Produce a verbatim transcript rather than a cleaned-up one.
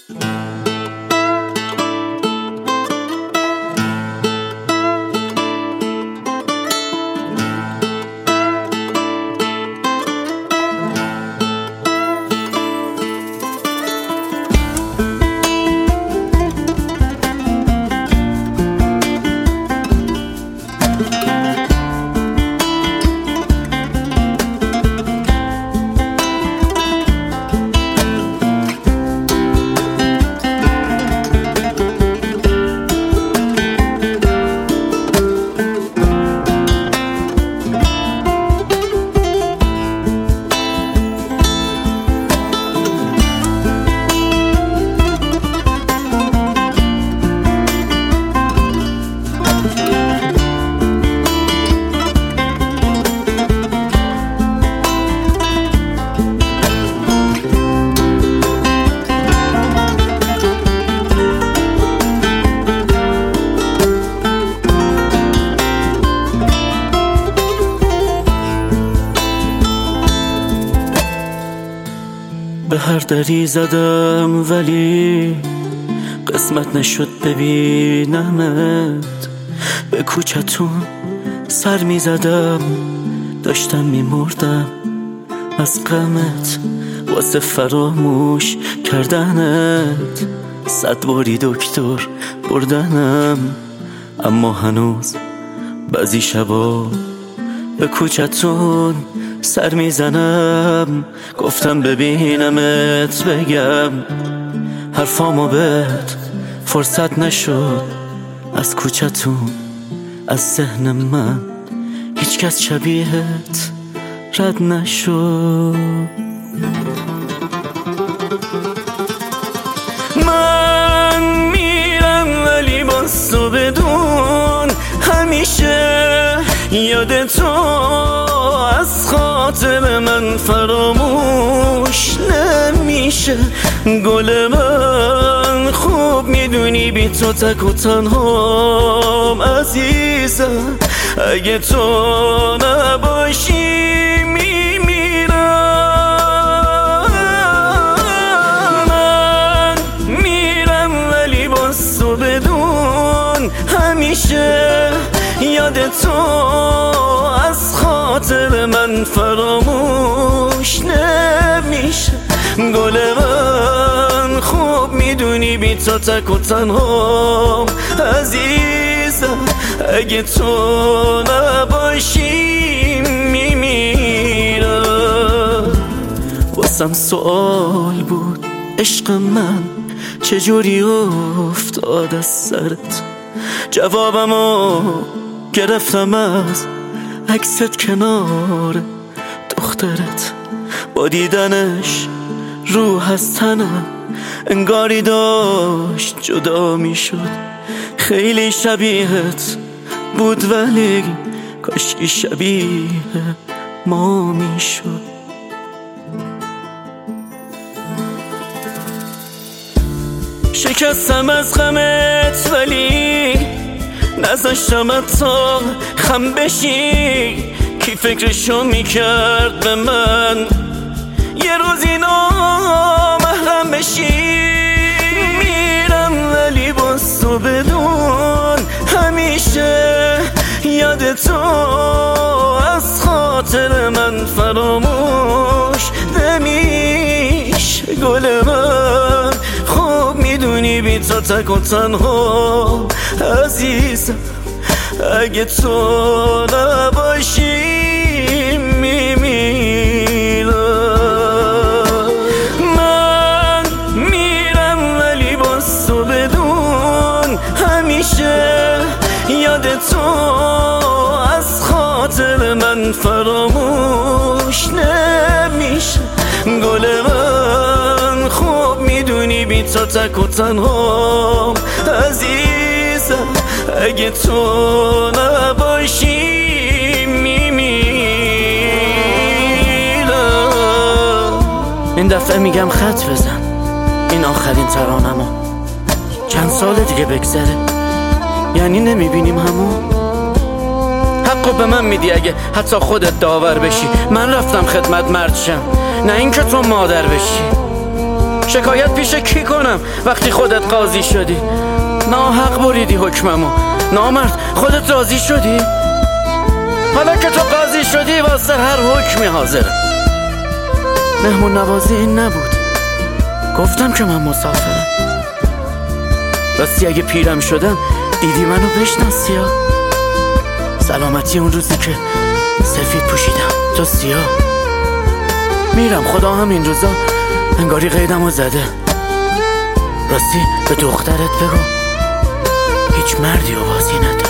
به هر دری زدم ولی قسمت نشد ببینمت. به کوچتون سر می زدم، داشتم می مردم از غمت، واسه فراموش کردنت. صد باری دکتر بردنم، اما هنوز بعضی شبا به کوچتون سر میزنم. گفتم ببینمت بگم حرفامو بهت، فرصت نشد از کوچتون از ذهن من هیچ کس شبیهت رد نشد. من میرم ولی باز تو بدون همیشه یاد تو از خاطر من فراموش نمیشه. گل من خوب میدونی بی تو تک و تنهام عزیزم، اگه تو نباشی میمیرم. من میرم ولی باز تو بدون همیشه یاد تو از خاطر من فراموش نمیشه. گل من خوب میدونی بی تو تک و تنهام عزیزم، اگه تو نباشی میمیرم. واسم سوال بود عشق من چجوری افتاد از سرت، جوابمو گرفتم از عکست کنار دخترت. با دیدنش روح از تنم انگاری داشت جدا می شد. خیلی شبیهت بود ولی کاشکی شبیه ما می شد. شکستم از غمت ولی نذاشتم تا خم بشی. کی فکرشو میکرد به من یه روزی نامحرم بشی. میرم ولی باز تو بدون همیشه یاد تو از خاطر من فراموش نمیشه. گل من خوب میدونی بی تو تک و تنها عزیزم، اگه تو نباشی میمیرم. من میرم ولی باز تو بدون همیشه یاد تو از خاطر من فراموش نمیشه. گل من خوب میدونی بی تو تک و تنها عزیزم، اگه تو نباشی میمیرم. این دفعه میگم خط بزن، این آخرین ترانمو. چند سال دیگه بگذره یعنی نمیبینیم همون. حقو به من میدی اگه حتی خودت داور بشی. من رفتم خدمت مرد شم، نه اینکه تو مادر بشی. شکایت پیش کی کنم وقتی خودت قاضی شدی؟ ناحق بریدی حکممو. نامرد خودت راضی شدی؟ حالا که تو قاضی شدی واسه هر حکمی حاضرم. مهمون نوازی این نبود، گفتم که من مسافرم. راستی اگه پیرم شدم دیدی منو بشناسی ها؟ سلامتی اون روزی که سفید پوشیدم تو سیاه. میرم خدا هم این روزا انگاری قیدمو زده. راستی به دخترت بگو هیچ مردی آوازی نده.